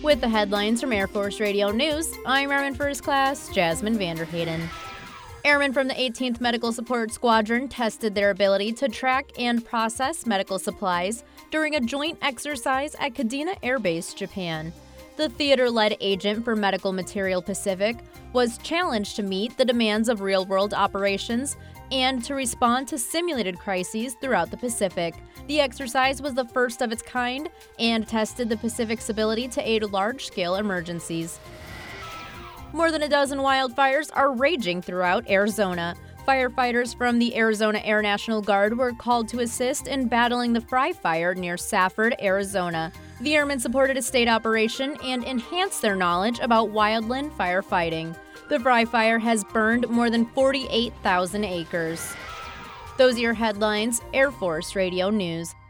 With the headlines from Air Force Radio News, I'm Airman First Class Jasmine Vanderheyden. Airmen from the 18th Medical Support Squadron tested their ability to track and process medical supplies during a joint exercise at Kadena Air Base, Japan. The theater-led agent for Medical Material Pacific was challenged to meet the demands of real-world operations and to respond to simulated crises throughout the Pacific. The exercise was the first of its kind and tested the Pacific's ability to aid large-scale emergencies. More than a dozen wildfires are raging throughout Arizona. Firefighters from the Arizona Air National Guard were called to assist in battling the Fry Fire near Safford, Arizona. The airmen supported a state operation and enhanced their knowledge about wildland firefighting. The Fry Fire has burned more than 48,000 acres. Those are your headlines, Air Force Radio News.